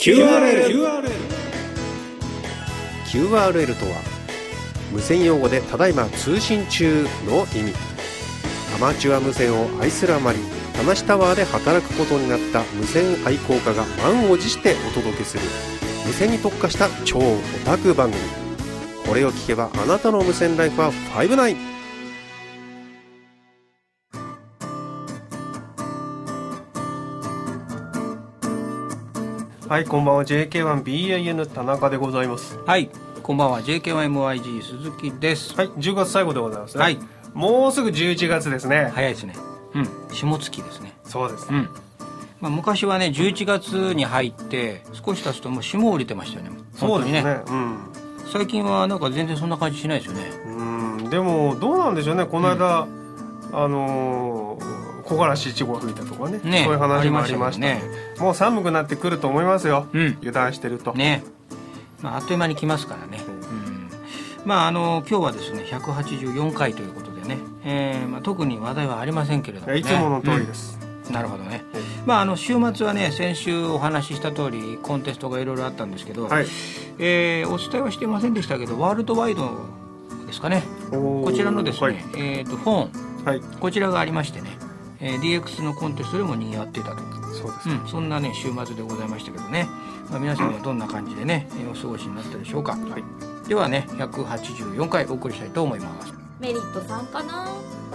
QRL とは無線用語でただいま通信中の意味。アマチュア無線を愛するあまり、田無タワーで働くことになった無線愛好家が満を持してお届けする無線に特化した超オタク番組。これを聞けばあなたの無線ライフは59。はい、こんばんは。 JK1BIN 田中でございます。 はい、こんばんは。 JK1MYG 鈴木です。 はい、10月最後でございますね。 はい、 もうすぐ11月ですね。 早いですね。下月ですね。 そうです、 昔はね11月に入って少し経つともう霜降りてましたよね。 そうですね。 最近はなんか全然そんな感じしないですよね。 でもどうなんでしょうね。この間、木枯らし1号が吹いたとかね、そういう話もありましたね。もう寒くなってくると思いますよ、油断してるとね。 あっという間に来ますからね。今日はですね184回ということでね、特に話題はありませんけれどもね。 いつもの通りです、 なるほどね。週末はね先週お話しした通りコンテストがいろいろあったんですけど、お伝えはしてませんでしたけど、ワールドワイドですかね、こちらのですね、フォーン、こちらがありましてね、DX のコンテストでも賑わっていたと。 そうです、 そんなね週末でございましたけどね、皆さんはどんな感じでね、お過ごしになったでしょうか。ではね184回お送りしたいと思います。 メリットさんかな。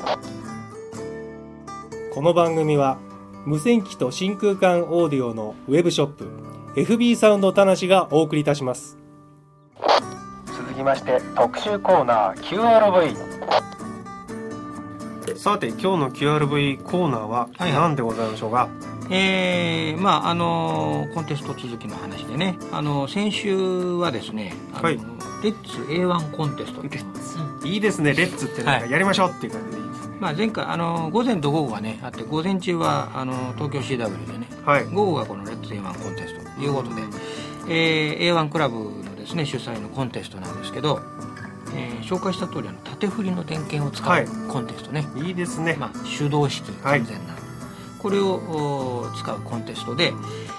この番組は無線機と真空管オーディオのウェブショップ FB サウンド田無がお送りいたします。 続きまして特集コーナー QRV。 さて今日の QRV コーナーは何でございましょうか。 コンテスト続きの話でね、先週はですねレッツ A1 コンテスト。 いいですね。レッツってなんかやりましょうっていう感じでいいですね。 前回午前と午後がねあって、午前中は東京 CW でね、午後がこのレッツ A1 コンテストということで、A1 クラブのですね主催のコンテストなんですけど、紹介した通り縦振りの電源を使うコンテストね、 いいですね。 手動式完全な、これを使うコンテストで、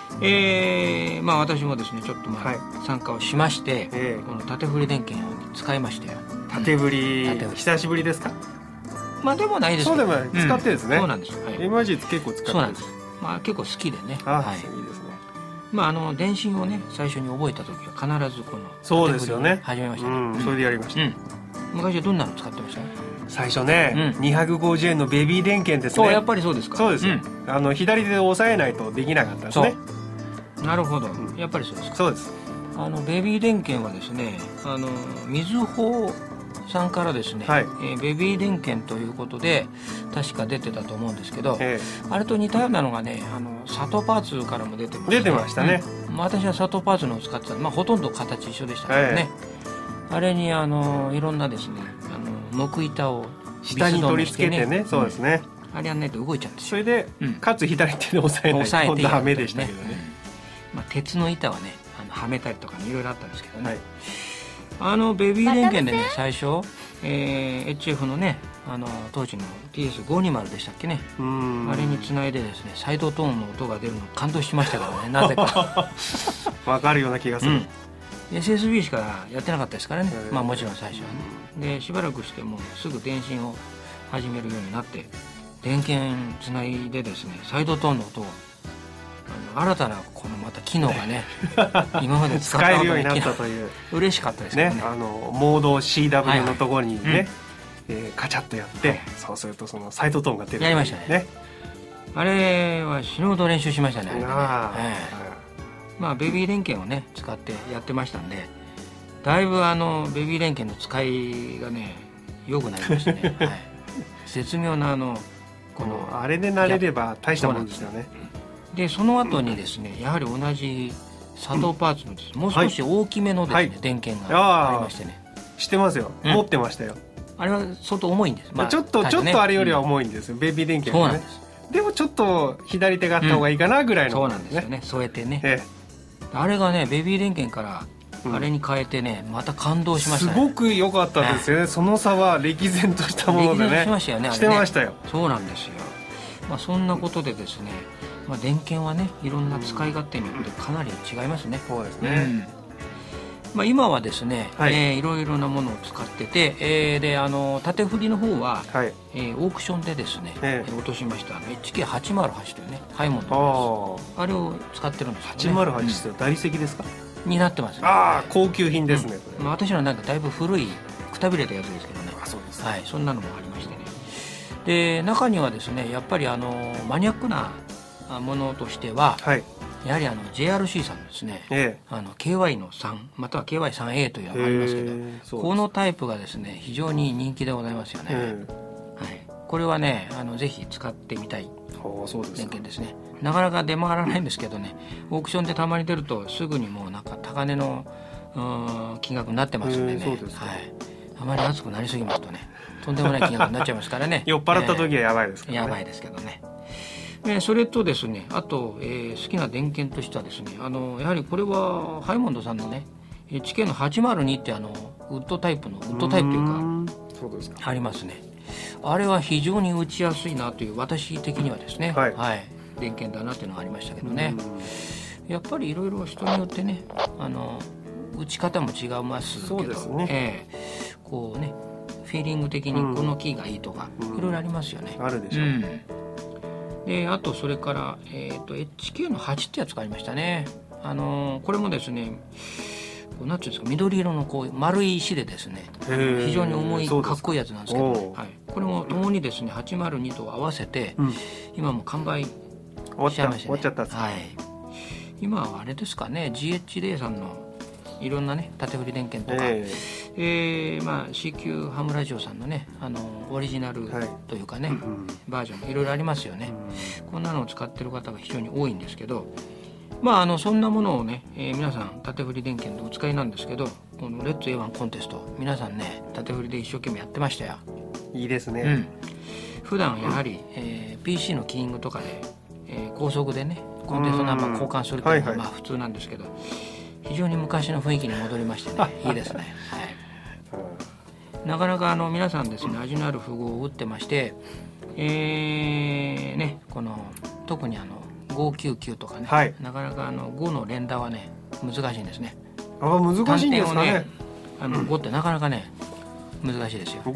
私もですねちょっと参加をしまして、この縦振り電源を使いましたよ。 縦振り久しぶりですか。 でもないですけど、 そうでもない、使ってですね。 そうなんです。 MIG 結構使ってる。 そうなんです。結構好きでね。いいですね。電信をね最初に覚えた時は必ずこの縦振りを始めましたね。 それでやりました。 昔はどんなの使ってました？ 最初ね、250円のベビー電源ですね。 やっぱりそうですか。 そうです、左手で押さえないとできなかったですね。 なるほど、やっぱりそうですか。 そうです。 ベビー電源はですねみずほさんからですね、ベビー電源ということで確か出てたと思うんですけど、あれと似たようなのがね佐藤パーツからも出てましたね。 出てましたね。 私は佐藤パーツのを使ってた、ほとんど形一緒でしたけどね、あれにいろんなですね木板を下に取り付けてね、そうですね。 あれやんないと動いちゃうんですよ。 それで、かつ左手で押さえないとダメでしたけどね。 鉄の板はねはめたりとかいろいろあったんですけどね、ベビー電源でね最初、HF のね当時の TS520 でしたっけね、あれにつないでですねサイドトーンの音が出るの感動しましたからね、なぜかわかるような気がする。 SSB しかやってなかったですからね、もちろん最初はね。でしばらくしてもうすぐ電信を始めるようになって、電源つないでですねサイドトーンの音を新たなこのまた機能がね今まで使えるようになったという。 嬉しかったですね。 モード CW のところにね、カチャッとやって、そうするとそのサイドトーンが出る。 やりましたね。あれは死ぬほど練習しましたね。ベビー電源をね使ってやってましたんで、だいぶベビー電源の使いがね良くなりましたね。絶妙なこのあれで慣れれば大したもんですよね。 でその後にですねやはり同じ佐藤パーツのです、もう少し大きめのですね、電源がありましてね。 知ってますよ、持ってましたよ。 あれは相当重いんです。 ちょっとあれよりは重いんですよ、ベビー電源がね。でもちょっと左手があった方がいいかなぐらいの、 そうなんですよね。添えてね、あれがねベビー電源からあれに変えてねまた感動しましたね。 すごく良かったですよね。その差は歴然としたものでね。 歴然しましたよね。 してましたよ。 そうなんですよ。そんなことでですね電源はねいろんな使い勝手によってかなり違いますね。 そうですね、 今はですね、いろいろなものを使ってて、で縦振りの方は、オークションでですね、落としました HK808 というねハイモンドあれを使ってるんですよね。 808って大理石ですか？ になってますね。 高級品ですね、これ。 私のなんかだいぶ古いくたびれたやつですけどね。 そうです、 そんなのもありましてね。で中にはですねやっぱりマニアックなものとしては、やはりJRC さんですね、KY の3または KY3A というのがありますけど、このタイプがですね非常に人気でございますよね。これはねぜひ使ってみたい電源ですね。なかなか出回らないんですけどね、オークションでたまに出るとすぐにもうなんか高値の金額になってますんでね、あまり熱くなりすぎますとねとんでもない金額になっちゃいますからね酔っ払った時はやばいですからね。 やばいですけどね。それとですねあと、好きな電源としてはですねやはりこれはハイモンドさんのね HK の802ってウッドタイプというかそうですかありますね。あれは非常に打ちやすいなという私的にはですね、電源だなっていうのがありましたけどね。やっぱりいろいろ人によってね打ち方も違いますけど、そうですね、こうねフィーリング的にこのキーがいいとか、いろいろありますよね。 あるでしょう、 であとそれから、HK の8ってやつがありましたね。これもですねなんていうんですか緑色のこう丸い石でですね非常に重いかっこいいやつなんですけど、これもともにですね802と合わせて、今も完売しちゃいましたね。 終わっちゃったんですか？ 今はあれですかね GHD さんのいろんなね縦振り電源とか、CQ ハムラジオさんのねオリジナルというかね、バージョンいろいろありますよね。こんなのを使ってる方が非常に多いんですけど、そんなものをね、皆さん縦振り電源でお使いなんですけど、このレッツ A1 コンテスト皆さんね縦振りで一生懸命やってましたよ。 いいですね、 普段やはり、PC のキーイングとかで、高速でねコンテストナンバー交換するというのが普通なんですけど、非常に昔の雰囲気に戻りましてねいいですね。なかなか皆さんですね味のある符号を打ってまして、この特に599とかね、なかなか5の連打はね難しいんですね。 難しいんですかね。 5ってなかなかね難しいですよ。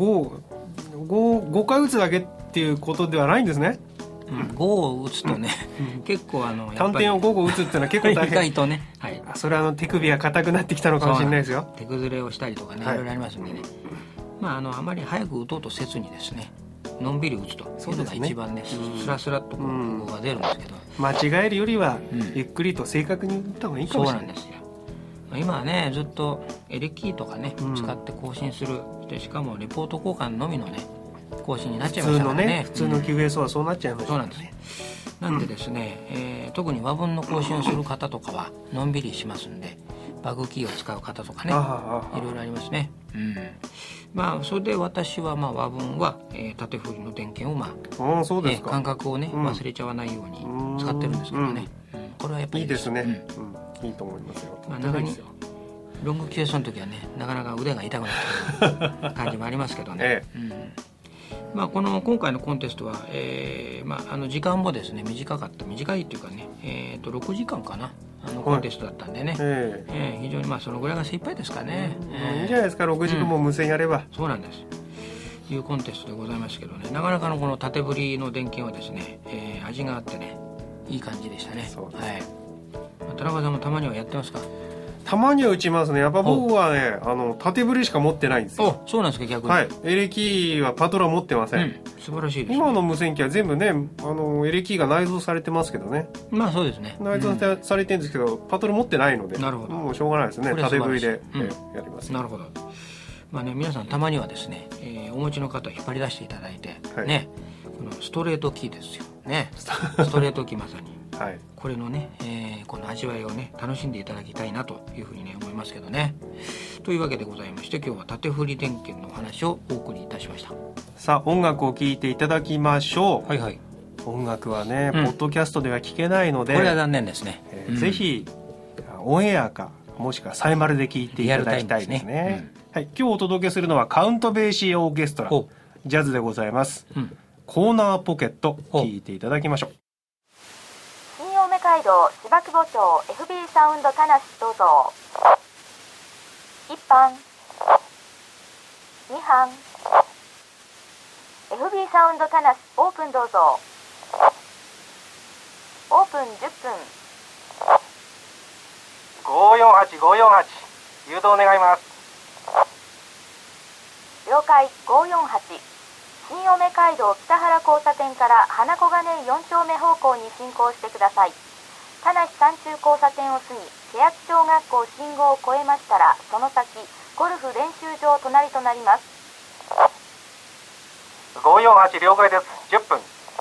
5回打つだけっていうことではないんですね。 5を打つとね、結構単点を5個打つっていうのは結構大変。 意外とね、 それは手首が硬くなってきたのかもしれないですよ。 手崩れをしたりとかね、いろいろありますんでね、あまり早く打とうとせずにですねのんびり打つというのが一番ねスラスラっと符号が出るんですけど、 間違えるよりはゆっくりと正確に打った方がいいかもしれない。 そうなんですよ。今はねずっとエレキーとかね使って更新する、でしかもレポート交換のみのね更新になっちゃいましたからね。 普通の QS はそうなっちゃいました。 そうなんですね。なんでですね、特に和文の更新をする方とかはのんびりしますんで、バグキーを使う方とかねいろいろありますね。それで私は和文は、縦振りの電源をそうですか、 感覚をね忘れちゃわないように使ってるんですけどね、これはやっぱりいいですね、いいと思いますよ。 中にロング QS の時はねなかなか腕が痛くなってる感じもありますけどね、今回のコンテストは、時間もですね短いっていうかね、6時間かなコンテストだったんでね、非常にそのぐらいが精一杯ですかね。 いいじゃないですか、6時間も無線やれば、 そうなんですいうコンテストでございますけどね、なかなかのこの縦振りの電源はですね、味があってねいい感じでしたね。田中さんもたまにはやってますか？ たまには打ちますね。やっぱ僕はね縦振りしか持ってないんですよ。 そうなんですか。逆にエレキーはパトラ持ってません、 素晴らしいです、 今の無線機は全部ねエレキーが内蔵されてますけどね。 そうですね、 内蔵されてるんですけど、パトラ持ってないので、 なるほど、 もうしょうがないですね、縦振りで、やります。 なるほど。皆さんたまにはですね、お持ちの方を引っ張り出していただいて、ね、このストレートキーですよねストレートキーまさにこれのね、この味わいをね楽しんでいただきたいなというふうにね思いますけどね。というわけでございまして、今日は縦振り電源のお話をお送りいたしました。さあ音楽を聴いていただきましょう。音楽はね、ポッドキャストでは聴けないので、 これは残念ですね、 ぜひオンエアかもしくはサイマルで聴いていただきたいですね。今日お届けするのはカウントベーシーオーケストラジャズでございます、コーナーポケット聴いていただきましょう。 街道芝久保町 FB サウンド田無どうぞ。1班2班 FB サウンド田無オープンどうぞ。オープン10分。 548548誘導願います。 了解。548新梅街道北原交差点から花小金井4丁目方向に進行してください。田無山中交差点を過ぎ欅小学校信号を越えましたら、その先ゴルフ練習場隣となります。 548了解です。10分。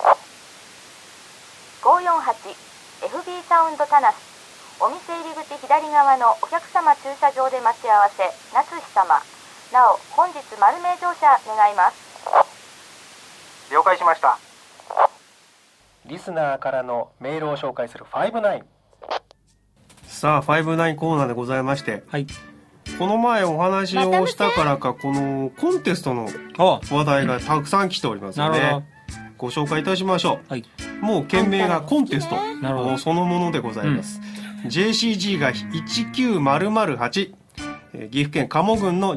548 FB サウンド田無お店入り口左側のお客様駐車場で待ち合わせ夏日様。なお本日丸名乗車願います。 了解しました。 リスナーからのメールを紹介する59。さあ59コーナーでございまして、 はい、 この前お話をしたからかこのコンテストの話題がたくさん来ておりますので、ご紹介いたしましょう、はい、もう件名がコンテストそのものでございます、JCG が19008、岐阜県加茂郡の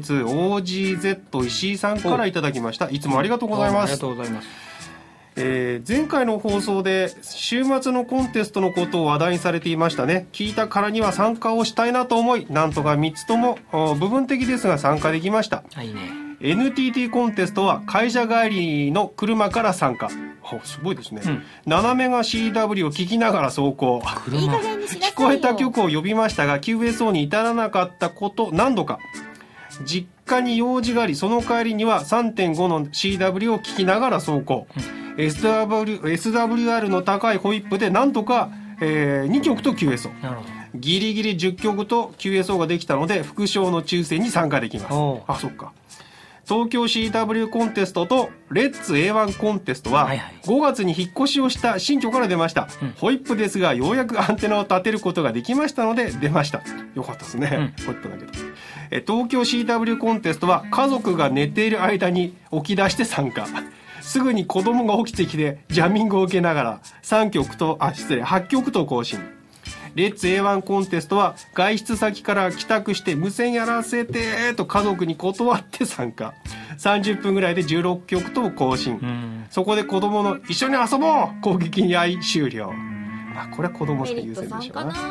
JL2OGZ 石井さんからいただきました。いつもありがとうございます。 ありがとうございます。 前回の放送で週末のコンテストのことを話題にされていましたね。聞いたからには参加をしたいなと思い、なんとか3つとも部分的ですが参加できました。 いいね。 NTT コンテストは会社帰りの車から参加。すごいですね、斜めが CW を聞きながら走行。聞こえた曲を呼びましたが QSO に至らなかったこと何度か。実家に用事があり、その帰りには 3.5 の CW を聞きながら走行、SWR の高いホイップでなんとか、2曲と QSO、 ギリギリ10曲と QSO ができたので副賞の抽選に参加できます。あ、そっか。東京 CW コンテストとレッツ A1 コンテストは5月に引っ越しをした新居から出ました、ホイップですがようやくアンテナを立てることができましたので出ました。よかったですね、ホイップだけど。東京 CW コンテストは家族が寝ている間に起き出して参加。すぐに子供が起きてきてジャミングを受けながら8曲と更新。レッツ A1 コンテストは外出先から帰宅して無線やらせてと家族に断って参加。30分ぐらいで16曲と更新、そこで子供の一緒に遊ぼう攻撃に遭い終了。これは子供しか優先でしょうな。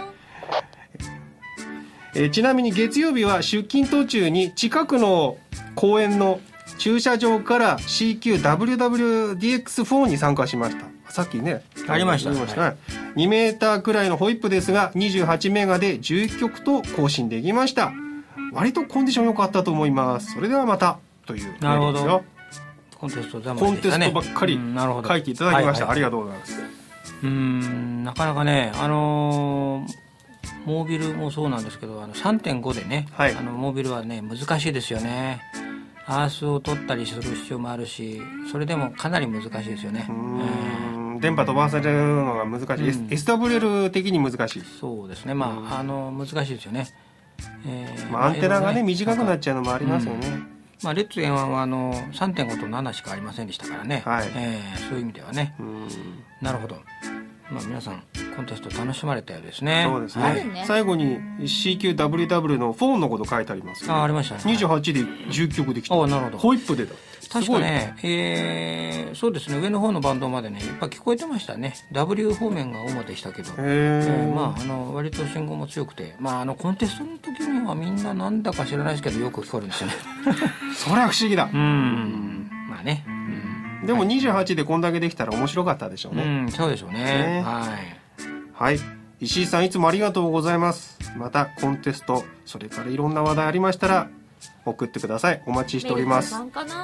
ちなみに月曜日は出勤途中に近くの公園の駐車場から CQWWDX4 に参加しました。さっきねありました、 2メーターくらいのホイップですが28メガで11曲と更新できました。割とコンディション良かったと思います。それではまたという。 なるほど。コンテストばっかり書いていただきました、ありがとうございます。 なかなかねモービルもそうなんですけど3.5 でね、モービルはね難しいですよね。アースを取ったりする必要もあるし、それでもかなり難しいですよね。 電波飛ばされるのが難しい、SWL 的に難しい。 そうですね、難しいですよね。 アンテナがね短くなっちゃうのもありますよね。 レッツ A1 は3.5 と7しかありませんでしたからね、そういう意味ではね。なるほど。皆さんコンテスト楽しまれたようですね。 そうですね、最後に CQWW のフォンのこと書いてあります、 ありましたね。 28で10曲できた。なるほど。ホイップでだ。 確かね、そうですね、上の方のバンドまでねいっぱい聞こえてましたね。 W 方面が主でしたけど、割と信号も強くて、コンテストの時にはみんななんだか知らないですけどよく聞こえるんですよね。 それは不思議だ。でも28でこんだけできたら面白かったでしょうね。 そうでしょうね。 はい、石井さんいつもありがとうございます。またコンテストそれからいろんな話題ありましたら送ってください。お待ちしております。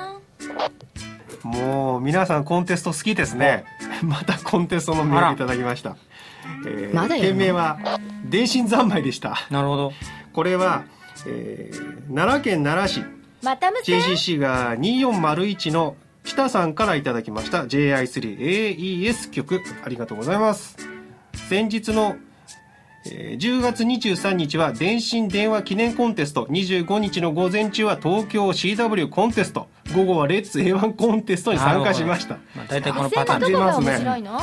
もう皆さんコンテスト好きですね。またコンテストのメールいただきました。件名は電信三昧でした。 なるほど。これは、奈良県奈良市 JCC が2401の北さんからいただきました。 JI3AES 曲ありがとうございます。先日の10月23日は電信電話記念コンテスト、25日の午前中は東京 CW コンテスト、午後はレッツ A1 コンテストに参加しました。 大体このパターンどこが面白いの？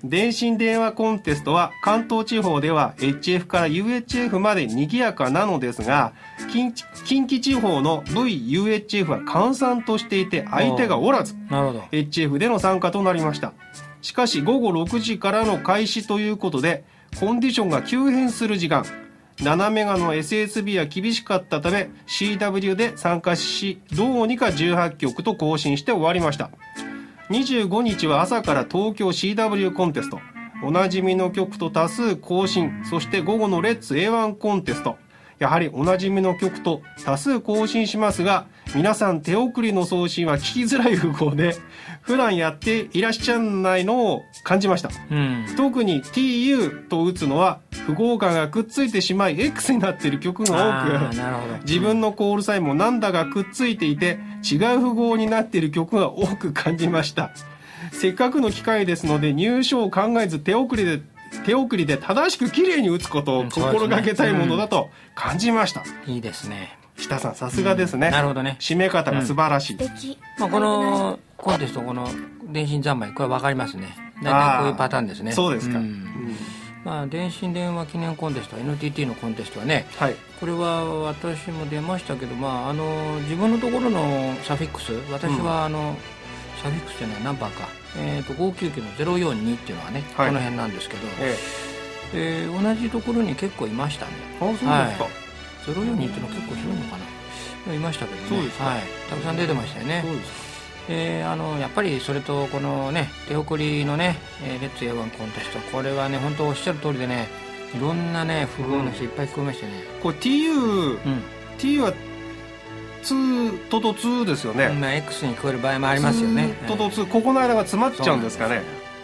電信電話コンテストは関東地方では HF から UHF まで賑やかなのですが、近畿地方の VUHF は閑散としていて相手がおらず、HF での参加となりました。しかし午後6時からの開始ということで、コンディションが急変する時間、7メガの SSB は厳しかったため CW で参加し、どうにか18曲と更新して終わりました。25日は朝から東京 CW コンテスト、おなじみの曲と多数更新、そして午後のレッツ A1 コンテスト、やはりおなじみの曲と多数更新しますが、皆さん手送りの送信は聞きづらい符号で普段やっていらっしゃらないのを感じました、特に TU と打つのは符号感がくっついてしまい X になっている曲が多く、自分のコールサインもなんだかくっついていて違う符号になっている曲が多く感じました。せっかくの機会ですので入賞を考えず手送りで正しくきれいに打つことを心がけたいものだと感じました。 いいですね。 北さんさすがですね、 なるほどね。 締め方が素晴らしい、 このコンテスト、この電信三昧、これ分かりますね。大体こういうパターンですね。 そうですか、 電信電話記念コンテスト NTT のコンテストはね、これは私も出ましたけど、自分のところのサフィックス、私はサフィックスじゃない、ナンバーか、599の042っていうのはね、この辺なんですけど、同じところに結構いましたね。 そうですか、 042っていうのは結構広いのかな、いましたけどね。たくさん出てましたよね。そうですか。やっぱりそれとこのね、手送りのね、レッツ A1 コンテスト、これはね、本当おっしゃる通りでね、いろんなね、符号の人いっぱい聞こえましたね。 これ TU は2と2ですよね。 X に聞こえる場合もありますよね。 2と2、ここの間が詰まっちゃうんですかね。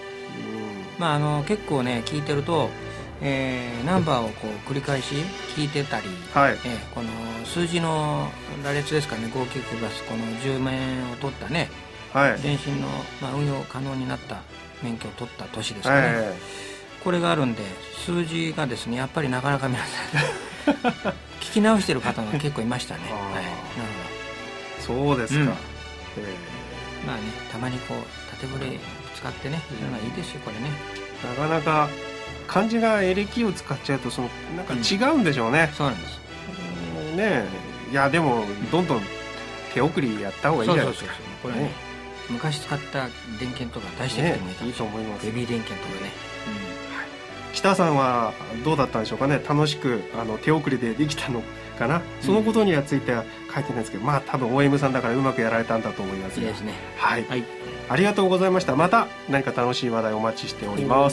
結構ね、聞いてると、ナンバーをこう繰り返し聞いてたり、この数字の羅列ですかね、599プラスこの10面を取ったね、電信の、運用可能になった免許を取った年ですかね、これがあるんで、数字がですね、やっぱりなかなか皆さん聞き直してる方が結構いましたね。 そうですか。 たまにこう縦ブレ使ってね、そういうのがいいですよ、これね。 なかなか漢字がエレキを使っちゃうとなんか違うんでしょうね。 そうなんですね。いやでもどんどん手送りやった方がいいじゃないですか。 これね、昔使った電源とか出してきてもいいと思います。ベビー電源とかね。 北さんはどうだったんでしょうかね。楽しく手送りでできたのかな、そのことにはついては書いてないですけど、多分 OM さんだからうまくやられたんだと思いますが、いいですね。ありがとうございました。また何か楽しい話題お待ちしております。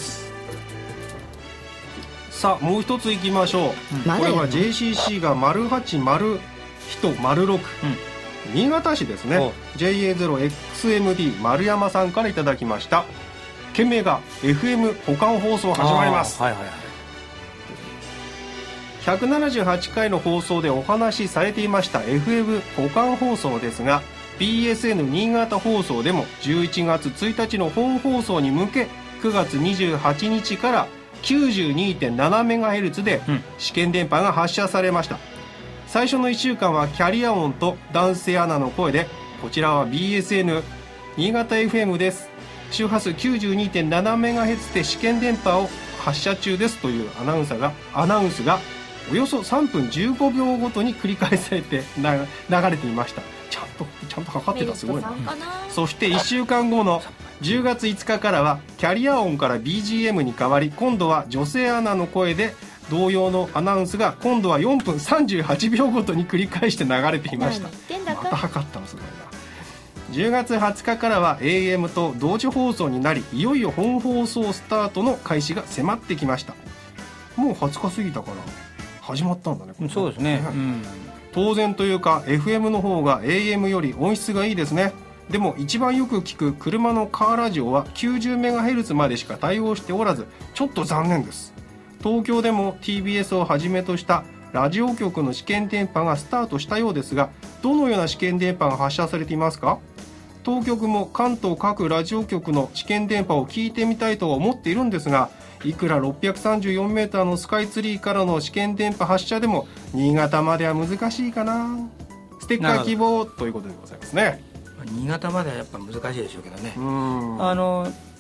さあもう一ついきましょう、これは JCC が080106、新潟市ですね。 JA0XMD 丸山さんからいただきました。件名が FM 保管放送始まります。178回の放送でお話しされていました FM 保管放送ですが、 BSN 新潟放送でも11月1日の本放送に向け9月28日から 92.7MHz で試験電波が発射されました。最初の1週間はキャリア音と男性アナの声で、こちらは BSN 新潟 FM です、周波数 92.7MHz で試験電波を発射中ですというアナウンスがおよそ3分15秒ごとに繰り返されて流れていました。ちゃんとかかってた、すごいな。そして1週間後の10月5日からはキャリア音から BGM に変わり、今度は女性アナの声で同様のアナウンスが今度は4分38秒ごとに繰り返して流れていました。また測ったのすごいな。10月20日からは AM と同時放送になり、いよいよ本放送スタートの開始が迫ってきました。もう20日過ぎたから始まったんだね。 そうですね、 当然というか FM の方が AM より音質がいいですね。でも一番よく聞く車のカーラジオは 90MHz までしか対応しておらず、ちょっと残念です。東京でも TBS をはじめとしたラジオ局の試験電波がスタートしたようですが、どのような試験電波が発射されていますか？当局も関東各ラジオ局の試験電波を聞いてみたいとは思っているんですが、いくら 634m のスカイツリーからの試験電波発射でも新潟までは難しいかな。ステッカー希望ということでございますね。 新潟まではやっぱ難しいでしょうけどね。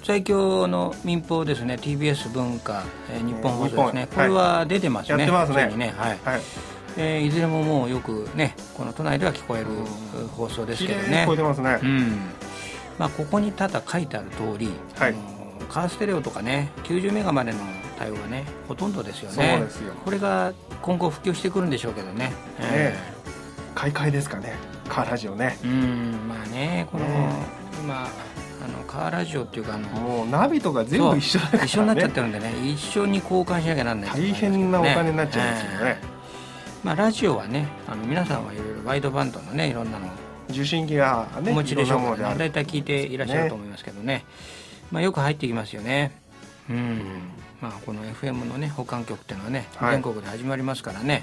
最強の民放ですね、 TBS 文化、日本放送ですね、これは出てますね、 やってますね、 はい、いずれももうよくね、この都内では聞こえる放送ですけどね、 聞こえてますね、 ここにただ書いてある通り、カーステレオとかね、90メガまでの対応がねほとんどですよね。 そうですよ。 これが今後普及してくるんでしょうけどね、 買い替えですかね、カーラジオね。 まあね、この、今カーラジオっていうかもうナビとか全部一緒だからね、 一緒になっちゃってるんでね、一緒に交換しなきゃなんない、 大変なお金になっちゃうんですよね。 ラジオはね、皆さんはいろいろワイドバンドのね、いろんなの受信機がね、 お持ちでしょうからね、 大体聞いていらっしゃると思いますけどね、よく入ってきますよね。この FM のね保管局っていうのはね、全国で始まりますからね、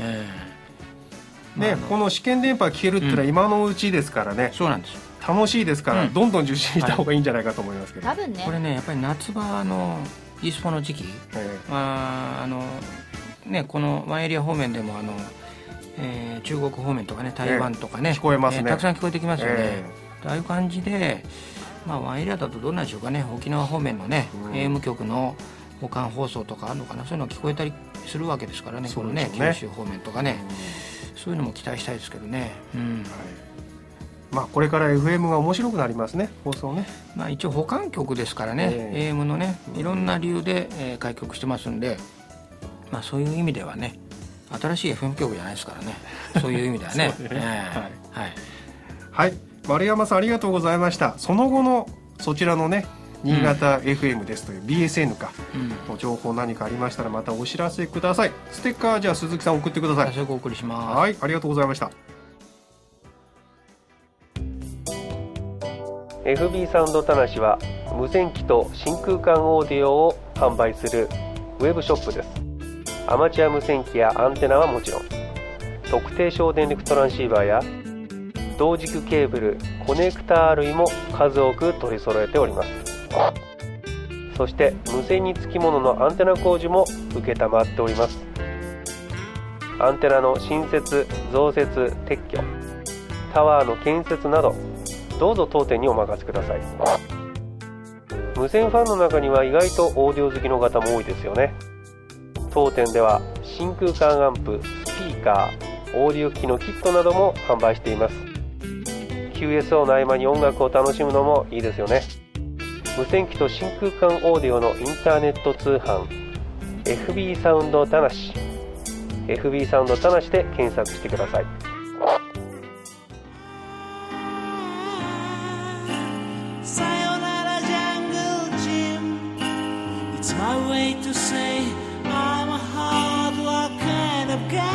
この試験電波聞けるっていうのは今のうちですからね、 そうなんですよ、 楽しいですから、どんどん受信した方がいいんじゃないかと思いますけど、 多分ね、 これね、やっぱり夏場の e スポの時期、このワンエリア方面でも中国方面とかね、台湾とかね、 聞こえますね、 たくさん聞こえてきますよね。ああいう感じで、ワンエリアだとどうなんでしょうかね、沖縄方面のね、AM 局の保管放送とかあるのかな、そういうのが聞こえたりするわけですからね、このね、九州方面とかね、そういうのも期待したいですけどね。 これから FM が面白くなりますね、放送ね。 一応保管局ですからね、AM のね、いろんな理由で、開局してますんで、そういう意味ではね、新しい FM 局じゃないですからね、そういう意味ではね。 はい、丸山さんありがとうございました。その後のそちらのね、新潟 FM ですという BSN かの情報何かありましたらまたお知らせください。ステッカーじゃあ鈴木さん送ってください。 早速お送りします。 はい、ありがとうございました。 FB サウンドたなしは無線機と真空管オーディオを販売するウェブショップです。アマチュア無線機やアンテナはもちろん、特定省電力トランシーバーや同軸ケーブル、コネクター類も数多く取り揃えております。そして無線につきもののアンテナ工事も承っております。アンテナの新設、増設、撤去、タワーの建設など、どうぞ当店にお任せください。無線ファンの中には意外とオーディオ好きの方も多いですよね。当店では真空管アンプ、スピーカー、オーディオ機のキットなども販売しています。 QSO の合間に音楽を楽しむのもいいですよね。無線機と真空管オーディオのインターネット通販 FB サウンドたなし、 FB サウンドたなしで検索してください。 さよならジャングルジム It's my way to say I'm a hard work kind of guy。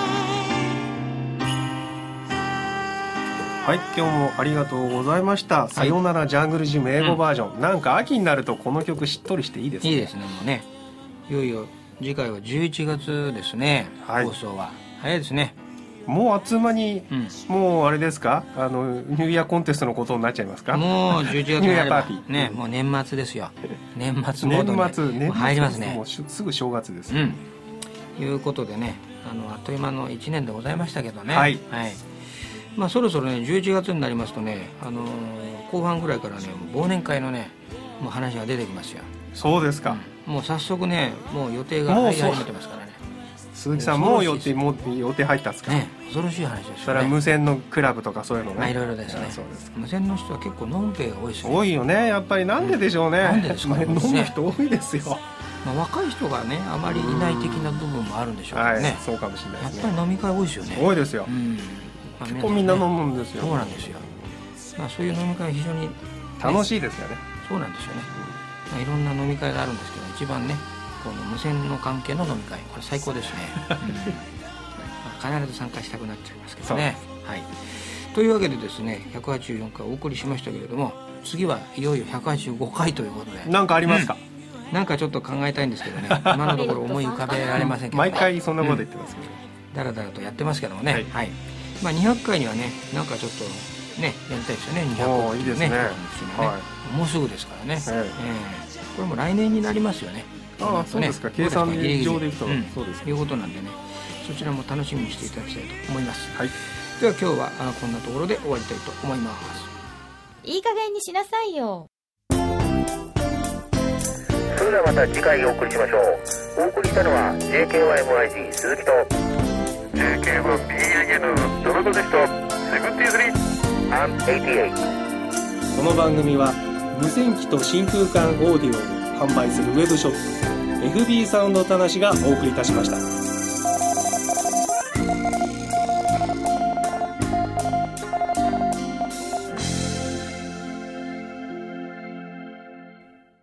はい、今日もありがとうございました。さよならジャングルジム英語バージョン、なんか秋になるとこの曲しっとりしていいですね。 いいですね。もうね、いよいよ次回は11月ですね、放送は早いですね。 もうあっつう間に、もうあれですか、ニューイヤーコンテストのことになっちゃいますか。 もう11月になればニューイヤーパーティーね、もう年末ですよ。年末モードに入りますね。 もうすぐ正月です。 いうことでね、あっという間の1年でございましたけどね。 はい。 そろそろね、11月になりますとね、後半ぐらいからね、忘年会のね、もう話が出てきますよ。 そうですか。 もう早速ね、もう予定が入り始めてますからね。 鈴木さんもう予定入ったんですかね。恐ろしい話ですよね。 それは無線のクラブとかそういうのね。 いろいろですね。無線の人は結構飲むペイが多いですよね。 多いよね、やっぱり。なんででしょうね。 なんでですかね。 飲む人多いですよ。 若い人がね、あまりいない的な部分もあるんでしょうけどね。 そうかもしれないですね。 やっぱり飲み会多いですよね。 多いですよ。結構みんな飲むんですよ。 そうなんですよ。そういう飲み会非常に楽しいですよね。 そうなんですよね。いろんな飲み会があるんですけど、一番ね、この無線の関係の飲み会、これ最高ですね。必ず参加したくなっちゃいますけどね。はい。というわけでですね、184回お送りしましたけれども、次はいよいよ185回ということで。 なんかありますか？ なんかちょっと考えたいんですけどね、今のところ思い浮かべられませんけど、 毎回そんなこと言ってますけど、 だらだらとやってますけどもね。はい。200回にはね、なんかちょっとね、やりたいですよね。200回いいですね。 もうすぐですからね。これも来年になりますよね。 そうですか。計算上でいくとそうですいうことなんでね、そちらも楽しみにしていただきたいと思います。はい。では今日はこんなところで終わりたいと思います。 いい加減にしなさいよ。 れではまた次回お送りしましょう。お送りしたのは JK1MIG 鈴木と JK1BAN ドロドでした。73 and 88。 この番組は無線機と真空管オーディオを販売するウェブショップ FB サウンドたなしがお送りいたしました。